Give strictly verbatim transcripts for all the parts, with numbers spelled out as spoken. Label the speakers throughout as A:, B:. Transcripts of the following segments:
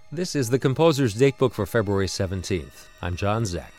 A: This is the Composer's Datebook for February seventeenth. I'm John Zeck.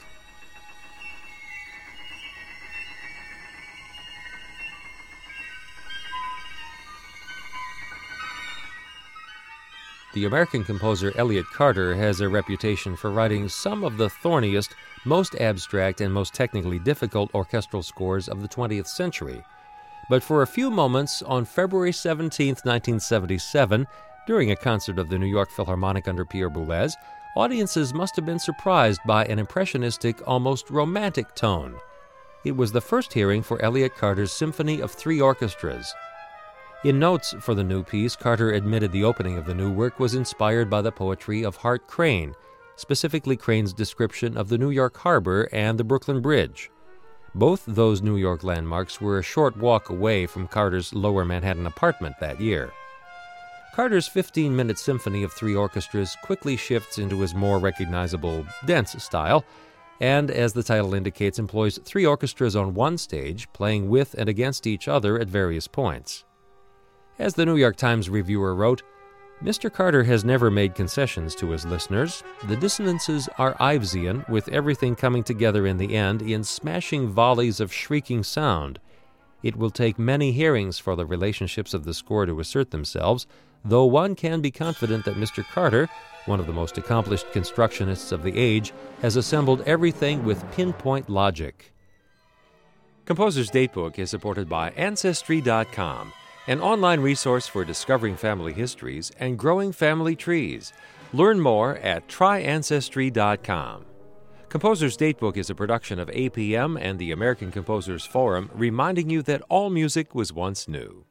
A: The American composer Elliott Carter has a reputation for writing some of the thorniest, most abstract, and most technically difficult orchestral scores of the twentieth century. But for a few moments on February seventeenth, nineteen seventy-seven, during a concert of the New York Philharmonic under Pierre Boulez, audiences must have been surprised by an impressionistic, almost romantic tone. It was the first hearing for Elliott Carter's Symphony of Three Orchestras. In notes for the new piece, Carter admitted the opening of the new work was inspired by the poetry of Hart Crane, specifically Crane's description of the New York Harbor and the Brooklyn Bridge. Both those New York landmarks were a short walk away from Carter's Lower Manhattan apartment that year. Carter's fifteen-minute Symphony of Three Orchestras quickly shifts into his more recognizable, dense style, and, as the title indicates, employs three orchestras on one stage, playing with and against each other at various points. As the New York Times reviewer wrote, Mister Carter has never made concessions to his listeners. The dissonances are Ivesian, with everything coming together in the end in smashing volleys of shrieking sound. It will take many hearings for the relationships of the score to assert themselves, though one can be confident that Mister Carter, one of the most accomplished constructionists of the age, has assembled everything with pinpoint logic. Composer's Datebook is supported by Ancestry dot com, an online resource for discovering family histories and growing family trees. Learn more at try ancestry dot com. Composer's Datebook is a production of A P M and the American Composers Forum, reminding you that all music was once new.